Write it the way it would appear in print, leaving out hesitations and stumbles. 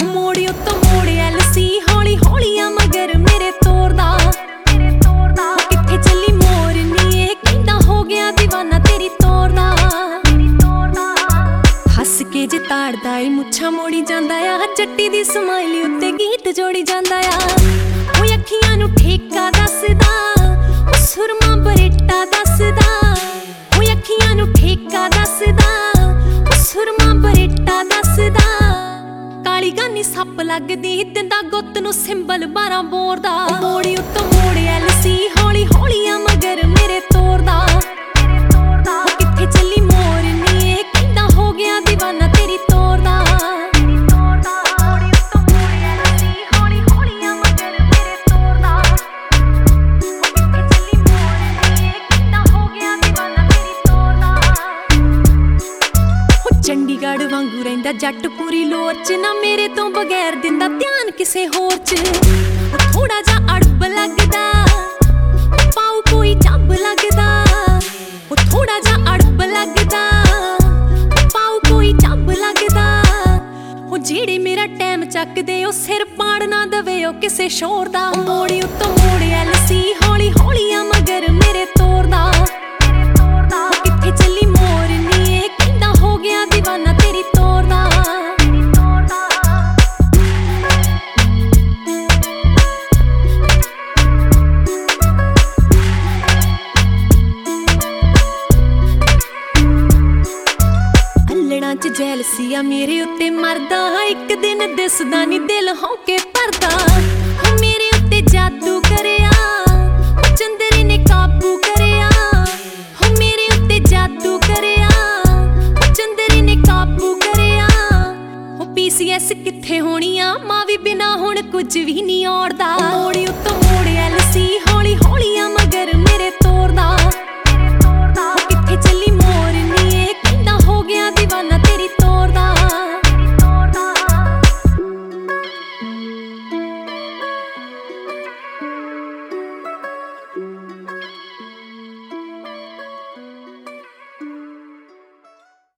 ਮੋੜਿਓ ਤੋਂ ਮੋੜਿਆ ਲਸੀ ਹੌਲੀ ਹੌਲੀ ਆ ਮਗਰ ਮੇਰੇ ਤੋਰਦਾ ਕਿੱਥੇ ਚੱਲੀ ਮੋਰਨੀ ਏ ਕਹਿੰਦਾ ਹੋ ਗਿਆ ਦੀਵਾਨਾ ਤੇਰੀ ਤੋਰਦਾ ਹੱਸ ਕੇ ਜੇ ਤਾੜਦਾ ਏ ਮੁੱਛਾਂ ਮੋੜੀ ਜਾਂਦਾ ਆ ਚੱਟੀ ਦੀ ਸਮਾਈਲ ਉੱਤੇ ਗੀਤ ਜੋੜੀ ਜਾਂਦਾ ਆ ਉਹ ਅੱਖੀਆਂ ਨੂੰ ਠੇਕਾ ਦੱਸਦਾ ਉਹ ਸੁਰਮਾ ਬਰੇਟਾ ਦੱਸਦਾ ਉਹ ਅੱਖੀਆਂ ਨੂੰ ਠੇਕਾ ਦੱਸਦਾ ਉਹ ਸੁਰਮਾ ਬਰੇਟਾ ਦੱਸਦਾ ਕਾਲੀ ਗਾਨੀ ਸੱਪ ਲੱਗਦੀ ਦਿੰਦਾ ਗੁੱਤ ਨੂੰ ਸਿੰਬਲ 12 ਬੋਰ ਦਾ ਮੋੜੀ ਉੱਤੋਂ ਮੋੜਿਆ ਲਸੀ ਹੌਲੀ ਹੌਲੀ ਆ ਮਗਰ ਮੇਰੇ ਤੋਰਦਾ ਕਿੱਥੇ ਚੱਲੀ ਮੋਰਨੀ ਏ ਕਹਿੰਦਾ ਹੋ ਗਿਆ ਦੀਵਾਨਾ ਤੇਰੀ ਤੋਰਦਾ ਮੋੜੀ ਉੱਤੋਂ ਮੋੜਿਆ ਲਸੀ ਹੌਲੀ ਹੌਲੀ ਆ ਮਗਰ ਮੇਰੇ ਤੋਰਦਾ ਕਿੱਥੇ ਚੱਲੀ ਮੋਰਨੀ ਏ ਕਹਿੰਦਾ ਹੋ ਗਿਆ ਦੀਵਾਨਾ ਤੇਰੀ ਤੋਰਦਾ ਚੰਡੀਗੜ੍ਹ ਵਾਂਗੂ ਰਹਿੰਦਾ ਜੱਟ ਪੂਰੀ ਲੋਰ ਚ ਨਾ ਮੇਰੇ ਤੋਂ ਬਗੈਰ ਦਿੰਦਾ ਧਿਆਨ ਕਿਸੇ ਹੋਰ ਚ ਥੋੜਾ ਜਿਹਾ ਅੜਬ ਲੱਗਦਾ ਪਾਉ ਕੋਈ ਚੱਬ ਲੱਗਦਾ ਉਹ ਥੋੜਾ ਜਿਹਾ ਅੜਬ ਲੱਗਦਾ ਪਾਉ ਕੋਈ ਚੱਬ ਲੱਗਦਾ ਉਹ ਜਿਹੜੇ ਮੇਰਾ ਟਾਈਮ ਚੱਕਦੇ ਉਹ ਸਿਰ ਪਾੜ ਨਾ ਦਵੇ ਉਹ ਕਿਸੇ ਸ਼ੋਰ ਦਾ ਮੋੜੀ ਉੱਤੋਂ ਮੋੜਿਆ ਲਸੀ ਹੌਲੀ ਹੌਲੀ ਆ ਮਗਰ ਮੇਰੇ ਤੋਰਦਾ ਕਿੱਥੇ ਚੱਲੀ ਮੋਰਨੀ ਏ ਕਹਿੰਦਾ ਹੋ ਗਿਆ ਦੀਵਾਨਾ ਤੇਰੀ ਤੋਰਦਾ ਅੱਲੜਾਂ ਚ ਜੈਲਸੀ ਆ ਮੇਰੇ ਉੱਤੇ ਮਰਦਾ ਇੱਕ ਦਿਨ ਦਿਸਦਾ ਨੀ ਦਿਲ ਹੌਕੇ ਭਰਦਾ ਮੇਰੇ ਉੱਤੇ ਜਾਦੂ ਕਰਿਆ ਚੰਦਰੇ ਨੇ ਕਾਬੂ ਕਰਿਆ ਮੇਰੇ ਉੱਤੇ ਜਾਦੂ ਕਰਿਆ ਚੰਦਰੇ ਨੇ ਕਾਬੂ ਕਰਿਆ ਉਹ PCS ਕਿੱਥੇ ਹੋਣੀ ਆ ਮਾਂ ਵੀ ਬਿਨਾ ਹੁਣ ਕੁਝ ਵੀ ਨਹੀਂ ਔੜਦਾ